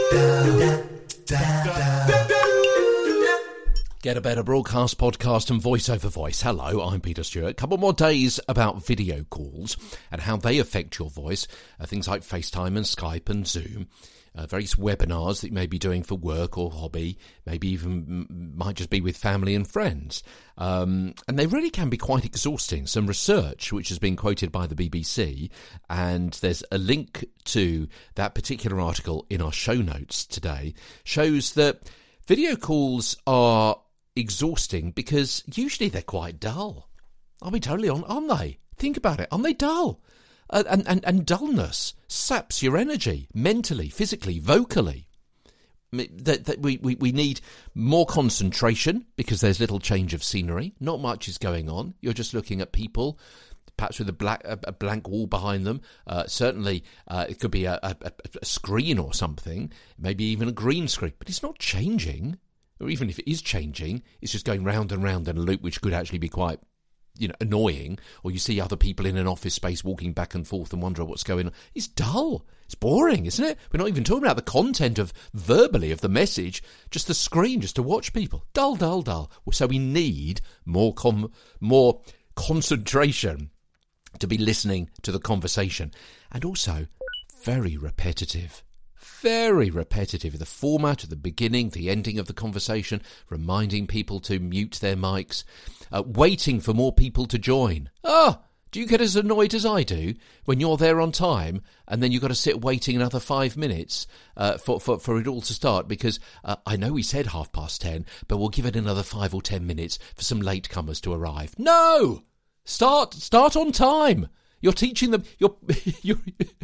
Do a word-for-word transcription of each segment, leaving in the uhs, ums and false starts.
Get a Better Broadcast, podcast and voice-over voice. Hello, I'm Peter Stewart. A couple more days about video calls and how they affect your voice. Uh, things like FaceTime and Skype and Zoom. Uh, various webinars that you may be doing for work or hobby. Maybe even m- might just be with family and friends. Um, and they really can be quite exhausting. Some research, which has been quoted by the B B C, and there's a link to that particular article in our show notes today, shows that video calls are exhausting because usually they're quite dull. I'll be totally on, aren't they? Think about it. Aren't they dull? Uh, and, and, and dullness saps your energy mentally, physically, vocally. That, that we, we, we need more concentration because there's little change of scenery. Not much is going on. You're just looking at people, perhaps with a, black, a, a blank wall behind them. Uh, certainly, uh, it could be a, a, a screen or something, maybe even a green screen. But it's not changing. Or even if it is changing, it's just going round and round in a loop, which could actually be quite, you know, annoying. Or you see other people in an office space walking back and forth and wonder what's going on. It's dull. It's boring, isn't it? We're not even talking about the content of verbally of the message, just the screen, just to watch people. Dull, dull, dull. So we need more com- more concentration to be listening to the conversation. And also, very repetitive. Very repetitive. The format of the beginning, the ending of the conversation, reminding people to mute their mics, uh, waiting for more people to join. Ah, do you get as annoyed as I do when you're there on time and then you've got to sit waiting another five minutes uh, for, for, for it all to start? Because uh, I know we said half past ten, but we'll give it another five or ten minutes for some latecomers to arrive. No! Start, start on time. You're teaching them, you're, you're,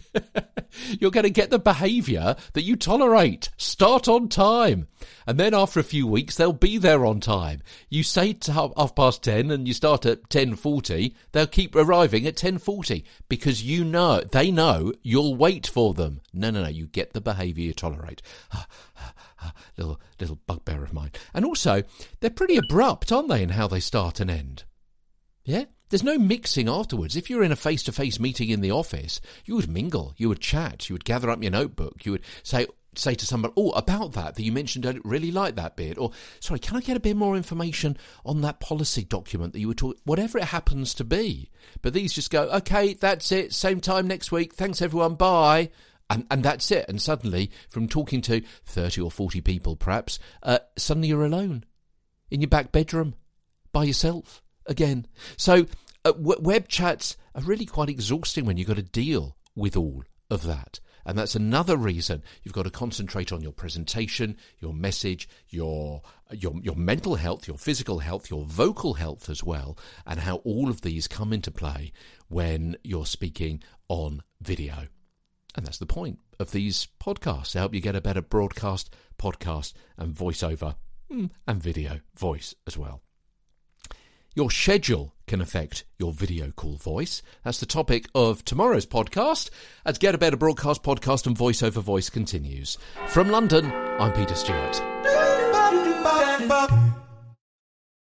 you're going to get the behaviour that you tolerate. Start on time. And then after a few weeks, they'll be there on time. You say to half, half past ten and you start at ten forty, they'll keep arriving at ten forty because you know, they know you'll wait for them. No, no, no, you get the behaviour you tolerate. little, little bugbear of mine. And also, they're pretty abrupt, aren't they, in how they start and end? Yeah? There's no mixing afterwards. If you're in a face-to-face meeting in the office, you would mingle, you would chat, you would gather up your notebook, you would say say to somebody, oh, about that, that you mentioned, I don't really like that bit, or, sorry, can I get a bit more information on that policy document that you were talking, whatever it happens to be. But these just go, okay, that's it, same time next week, thanks everyone, bye. And, and that's it. And suddenly, from talking to thirty or forty people perhaps, uh, suddenly you're alone, in your back bedroom, by yourself. Again. So uh, w- web chats are really quite exhausting when you've got to deal with all of that. And that's another reason you've got to concentrate on your presentation, your message, your your your mental health, your physical health, your vocal health as well, and how all of these come into play when you're speaking on video. And that's the point of these podcasts, to help you get a better broadcast, podcast and voiceover and video voice as well. Your schedule can affect your video call voice. That's the topic of tomorrow's podcast, as Get a Better Broadcast, podcast and voiceover voice continues. From London, I'm Peter Stewart.